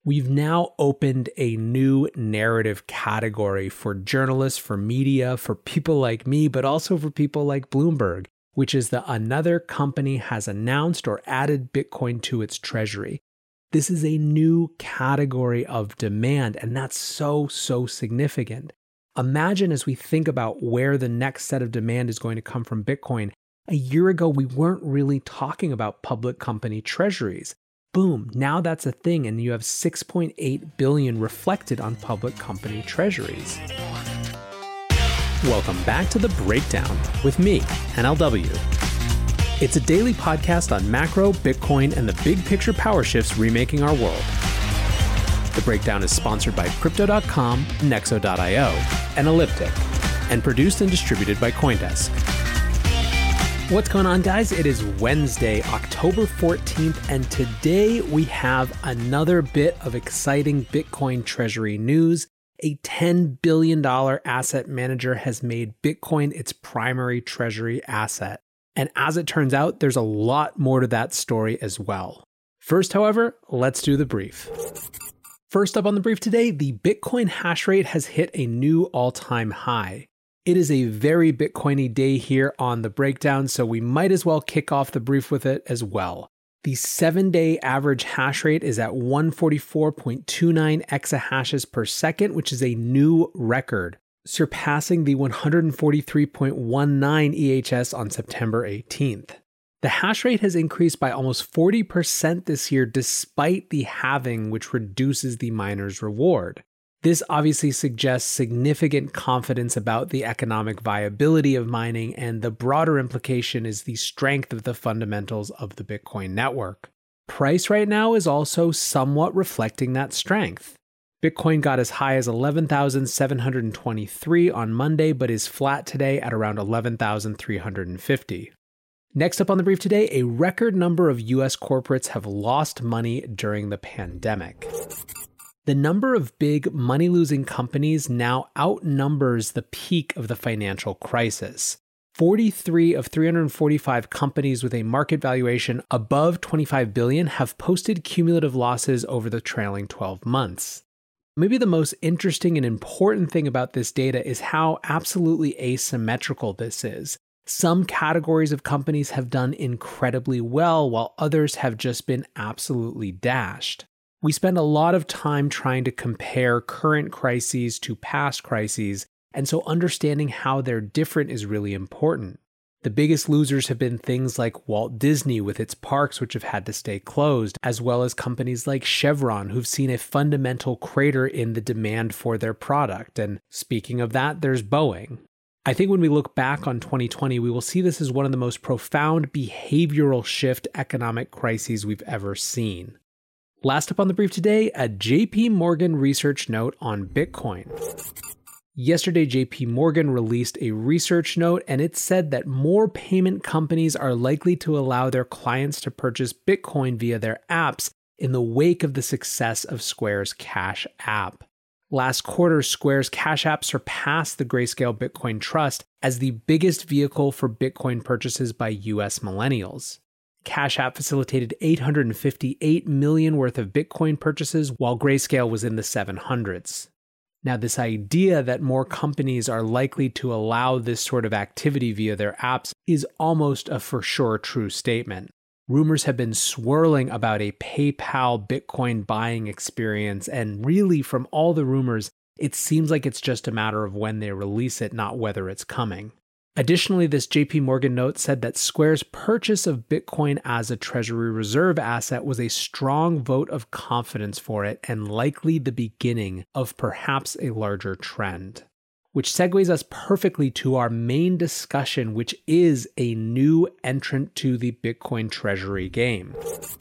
We've now opened a new narrative category for journalists, for media, for people like me, but also for people like Bloomberg, which is that another company has announced or added Bitcoin to its treasury. This is a new category of demand, and that's so significant. Imagine as we think about where the next set of demand is going to come from Bitcoin. A year ago, we weren't really talking about public company treasuries. Boom, now that's a thing, and you have 6.8 billion reflected on public company treasuries. Welcome back to The Breakdown with me, NLW. It's a daily podcast on macro, Bitcoin, and the big picture power shifts remaking our world. The Breakdown is sponsored by Crypto.com, Nexo.io, and Elliptic, and produced and distributed by CoinDesk. What's going on, guys? It is Wednesday, October 14th, and today we have another bit of exciting Bitcoin treasury news. A $10 billion asset manager has made Bitcoin its primary treasury asset. And as it turns out, there's a lot more to that story as well. First, however, let's do the brief. First up on the brief today, the Bitcoin hash rate has hit a new all-time high. It is a very Bitcoin-y day here on The Breakdown, so we might as well kick off the brief with it as well. The 7-day average hash rate is at 144.29 exahashes per second, which is a new record, surpassing the 143.19 EHS on September 18th. The hash rate has increased by almost 40% this year despite the halving, which reduces the miner's reward. This obviously suggests significant confidence about the economic viability of mining, and the broader implication is the strength of the fundamentals of the Bitcoin network. Price right now is also somewhat reflecting that strength. Bitcoin got as high as 11,723 on Monday, but is flat today at around 11,350. Next up on the brief today, a record number of US corporates have lost money during the pandemic. The number of big money-losing companies now outnumbers the peak of the financial crisis. 43 of 345 companies with a market valuation above $25 billion have posted cumulative losses over the trailing 12 months. Maybe the most interesting and important thing about this data is how absolutely asymmetrical this is. Some categories of companies have done incredibly well, while others have just been absolutely dashed. We spend a lot of time trying to compare current crises to past crises, and so understanding how they're different is really important. The biggest losers have been things like Walt Disney with its parks, which have had to stay closed, as well as companies like Chevron, who've seen a fundamental crater in the demand for their product. And speaking of that, there's Boeing. I think when we look back on 2020, we will see this as one of the most profound behavioral shift economic crises we've ever seen. Last up on the brief today, a JP Morgan research note on Bitcoin. Yesterday, JP Morgan released a research note, and it said that more payment companies are likely to allow their clients to purchase Bitcoin via their apps in the wake of the success of Square's Cash App. Last quarter, Square's Cash App surpassed the Grayscale Bitcoin Trust as the biggest vehicle for Bitcoin purchases by US millennials. Cash App facilitated $858 million worth of Bitcoin purchases, while Grayscale was in the 700s. Now, this idea that more companies are likely to allow this sort of activity via their apps is almost a for sure true statement. Rumors have been swirling about a PayPal Bitcoin buying experience, and really from all the rumors, it seems like it's just a matter of when they release it, not whether it's coming. Additionally, this JP Morgan note said that Square's purchase of Bitcoin as a Treasury Reserve asset was a strong vote of confidence for it and likely the beginning of perhaps a larger trend. Which segues us perfectly to our main discussion, which is a new entrant to the Bitcoin Treasury game.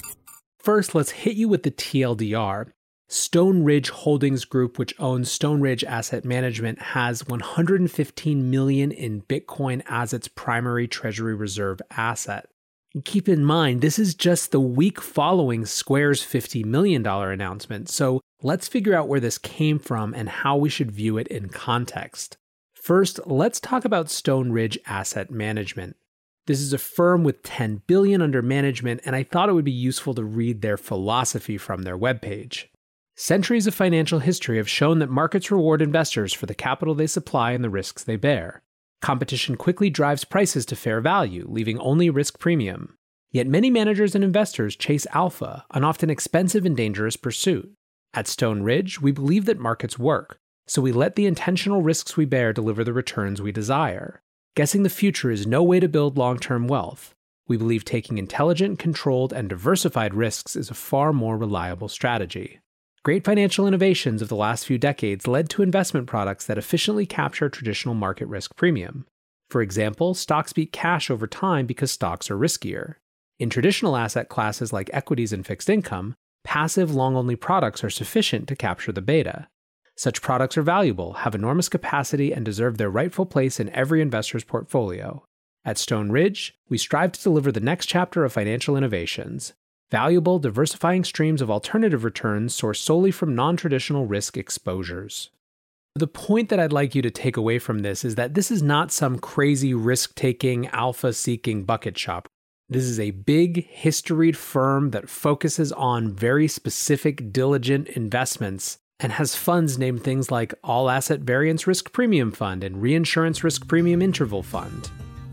First, let's hit you with the TLDR. Stone Ridge Holdings Group, which owns Stone Ridge Asset Management, has $115 million in Bitcoin as its primary Treasury Reserve asset. And keep in mind, this is just the week following Square's $50 million announcement, so let's figure out where this came from and how we should view it in context. First, let's talk about Stone Ridge Asset Management. This is a firm with $10 billion under management, and I thought it would be useful to read their philosophy from their webpage. Centuries of financial history have shown that markets reward investors for the capital they supply and the risks they bear. Competition quickly drives prices to fair value, leaving only risk premium. Yet many managers and investors chase alpha, an often expensive and dangerous pursuit. At Stone Ridge, we believe that markets work, so we let the intentional risks we bear deliver the returns we desire. Guessing the future is no way to build long-term wealth. We believe taking intelligent, controlled, and diversified risks is a far more reliable strategy. Great financial innovations of the last few decades led to investment products that efficiently capture traditional market risk premium. For example, stocks beat cash over time because stocks are riskier. In traditional asset classes like equities and fixed income, passive long-only products are sufficient to capture the beta. Such products are valuable, have enormous capacity, and deserve their rightful place in every investor's portfolio. At Stone Ridge, we strive to deliver the next chapter of financial innovations. Valuable, diversifying streams of alternative returns sourced solely from non-traditional risk exposures. The point that I'd like you to take away from this is that this is not some crazy risk-taking, alpha-seeking bucket shop. This is a big, historied firm that focuses on very specific, diligent investments and has funds named things like All Asset Variance Risk Premium Fund and Reinsurance Risk Premium Interval Fund.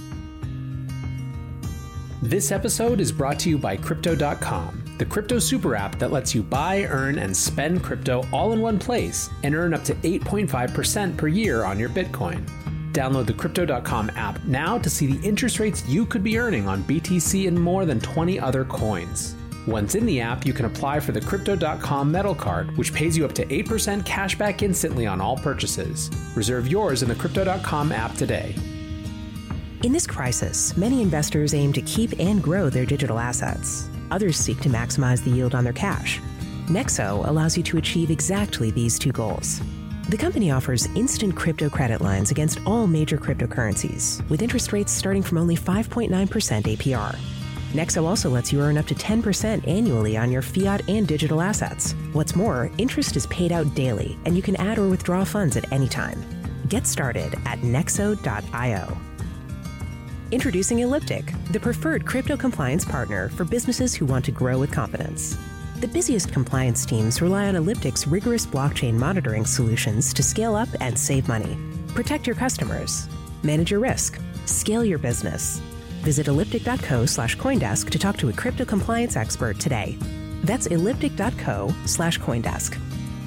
This episode is brought to you by Crypto.com, the crypto super app that lets you buy, earn, and spend crypto all in one place and earn up to 8.5% per year on your Bitcoin. Download the Crypto.com app now to see the interest rates you could be earning on BTC and more than 20 other coins. Once in the app, you can apply for the Crypto.com Metal Card, which pays you up to 8% cash back instantly on all purchases. Reserve yours in the Crypto.com app today. In this crisis, many investors aim to keep and grow their digital assets. Others seek to maximize the yield on their cash. Nexo allows you to achieve exactly these two goals. The company offers instant crypto credit lines against all major cryptocurrencies, with interest rates starting from only 5.9% APR. Nexo also lets you earn up to 10% annually on your fiat and digital assets. What's more, interest is paid out daily, and you can add or withdraw funds at any time. Get started at nexo.io. Introducing Elliptic, the preferred crypto compliance partner for businesses who want to grow with confidence. The busiest compliance teams rely on Elliptic's rigorous blockchain monitoring solutions to scale up and save money. Protect your customers. Manage your risk. Scale your business. Visit elliptic.co/Coindesk to talk to a crypto compliance expert today. That's elliptic.co/Coindesk.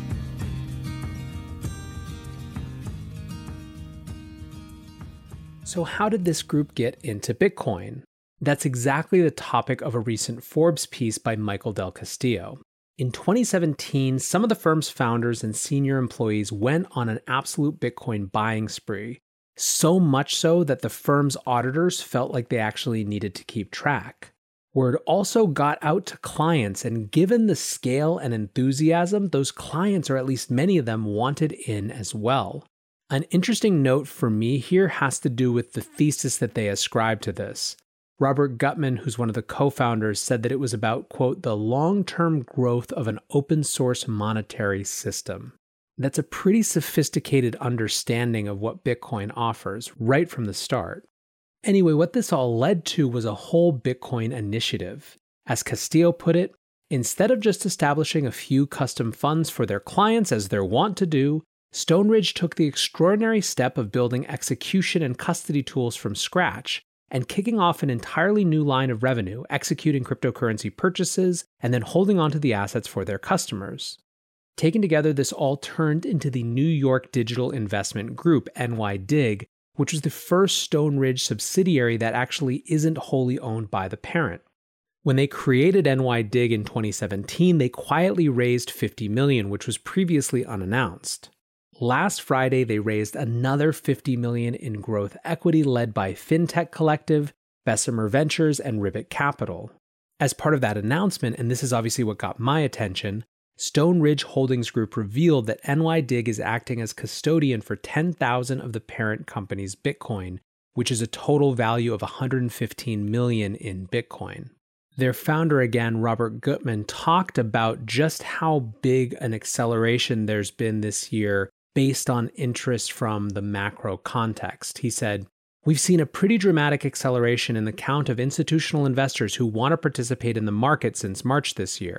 So how did this group get into Bitcoin? That's exactly the topic of a recent Forbes piece by Michael Del Castillo. In 2017, some of the firm's founders and senior employees went on an absolute Bitcoin buying spree, so much so that the firm's auditors felt like they actually needed to keep track. Word also got out to clients, and given the scale and enthusiasm, those clients, or at least many of them, wanted in as well. An interesting note for me here has to do with the thesis that they ascribe to this. Robert Gutman, who's one of the co-founders, said that it was about, quote, the long-term growth of an open-source monetary system. That's a pretty sophisticated understanding of what Bitcoin offers right from the start. Anyway, what this all led to was a whole Bitcoin initiative. As Castillo put it, instead of just establishing a few custom funds for their clients as they're wont to do, Stone Ridge took the extraordinary step of building execution and custody tools from scratch and kicking off an entirely new line of revenue, executing cryptocurrency purchases and then holding onto the assets for their customers. Taken together, this all turned into the New York Digital Investment Group, NYDIG, which was the first Stone Ridge subsidiary that actually isn't wholly owned by the parent. When they created NYDIG in 2017, they quietly raised $50 million, which was previously unannounced. Last Friday, they raised another $50 million in growth equity led by FinTech Collective, Bessemer Ventures, and Ribbit Capital. As part of that announcement, and this is obviously what got my attention, Stone Ridge Holdings Group revealed that NYDIG is acting as custodian for 10,000 of the parent company's Bitcoin, which is a total value of $115 million in Bitcoin. Their founder, again, Robert Gutman, talked about just how big an acceleration there's been this year based on interest from the macro context. He said, "We've seen a pretty dramatic acceleration in the count of institutional investors who want to participate in the market since March this year.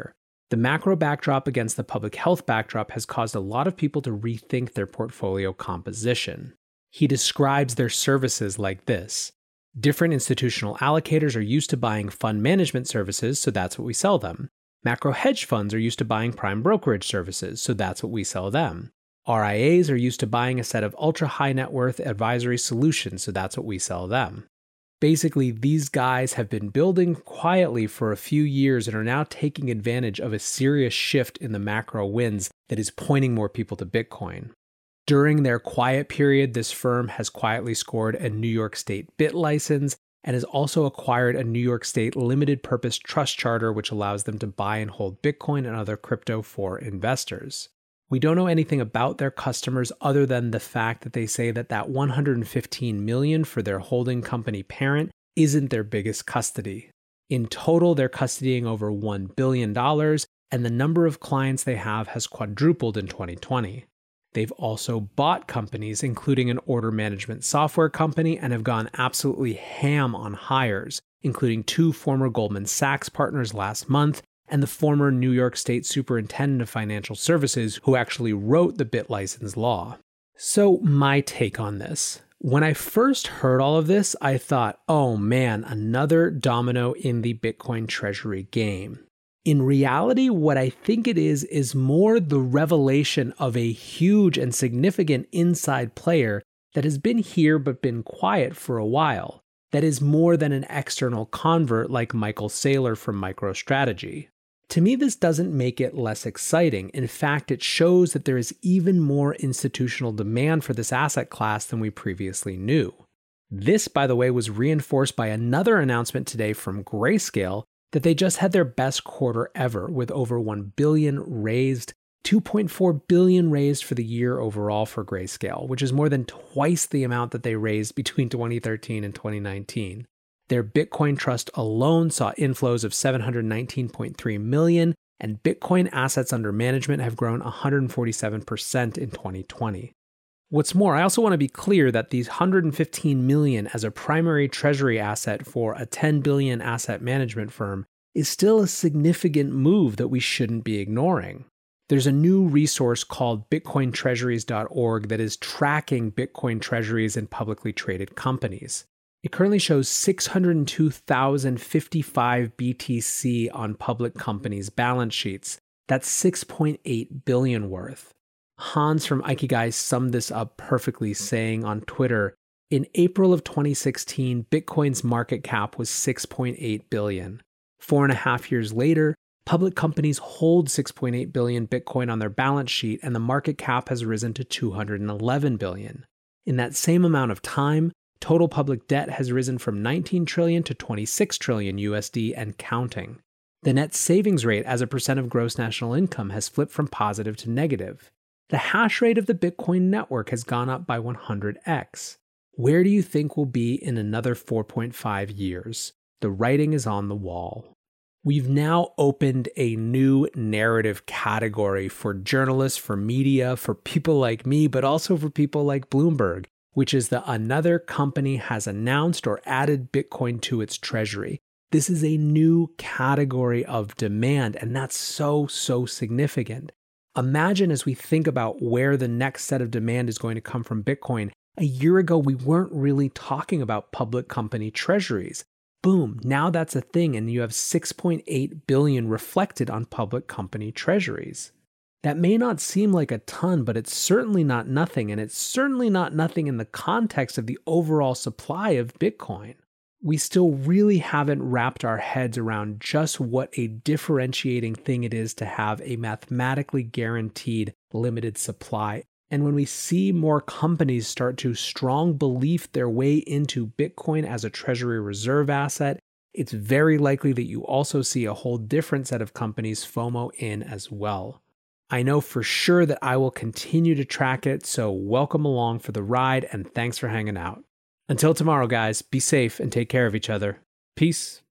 The macro backdrop against the public health backdrop has caused a lot of people to rethink their portfolio composition. He describes their services like this. Different institutional allocators are used to buying fund management services, so that's what we sell them. Macro hedge funds are used to buying prime brokerage services, so that's what we sell them. RIAs are used to buying a set of ultra-high net worth advisory solutions, so that's what we sell them. Basically, these guys have been building quietly for a few years and are now taking advantage of a serious shift in the macro winds that is pointing more people to Bitcoin. During their quiet period, this firm has quietly scored a New York State BIT license and has also acquired a New York State limited purpose trust charter, which allows them to buy and hold Bitcoin and other crypto for investors. We don't know anything about their customers other than the fact that they say that $115 million for their holding company parent isn't their biggest custody. In total, they're custodying over $1 billion, and the number of clients they have has quadrupled in 2020. They've also bought companies, including an order management software company, and have gone absolutely ham on hires, including 2 former Goldman Sachs partners last month and the former New York State Superintendent of Financial Services who actually wrote the BIT license law. So my take on this. When I first heard all of this, I thought, oh man, another domino in the Bitcoin treasury game. In reality, what I think it is more the revelation of a huge and significant inside player that has been here but been quiet for a while, that is more than an external convert like Michael Saylor from MicroStrategy. To me, this doesn't make it less exciting. In fact, it shows that there is even more institutional demand for this asset class than we previously knew. This, by the way, was reinforced by another announcement today from Grayscale that they just had their best quarter ever with over $1 billion raised, $2.4 billion raised for the year overall for Grayscale, which is more than twice the amount that they raised between 2013 and 2019. Their Bitcoin trust alone saw inflows of $719.3 million, and Bitcoin assets under management have grown 147% in 2020. What's more, I also want to be clear that these $115 million as a primary treasury asset for a $10 billion asset management firm is still a significant move that we shouldn't be ignoring. There's a new resource called bitcointreasuries.org that is tracking Bitcoin treasuries in publicly traded companies. It currently shows 602,055 BTC on public companies' balance sheets. That's $6.8 billion worth. Hans from Ikigai summed this up perfectly, saying on Twitter, in April of 2016, Bitcoin's market cap was $6.8 billion. 4.5 years later, public companies hold $6.8 billion Bitcoin on their balance sheet, and the market cap has risen to $211 billion. In that same amount of time, total public debt has risen from $19 trillion to $26 trillion USD and counting. The net savings rate as a percent of gross national income has flipped from positive to negative. The hash rate of the Bitcoin network has gone up by 100x. Where do you think we'll be in another 4.5 years? The writing is on the wall. We've now opened a new narrative category for journalists, for media, for people like me, but also for people like Bloomberg, which is that another company has announced or added Bitcoin to its treasury. This is a new category of demand, and that's so significant. Imagine as we think about where the next set of demand is going to come from Bitcoin. A year ago, we weren't really talking about public company treasuries. Boom, now that's a thing, and you have $6.8 billion reflected on public company treasuries. That may not seem like a ton, but it's certainly not nothing, and it's certainly not nothing in the context of the overall supply of Bitcoin. We still really haven't wrapped our heads around just what a differentiating thing it is to have a mathematically guaranteed limited supply. And when we see more companies start to strong belief their way into Bitcoin as a treasury reserve asset, it's very likely that you also see a whole different set of companies FOMO in as well. I know for sure that I will continue to track it, so welcome along for the ride and thanks for hanging out. Until tomorrow, guys, be safe and take care of each other. Peace.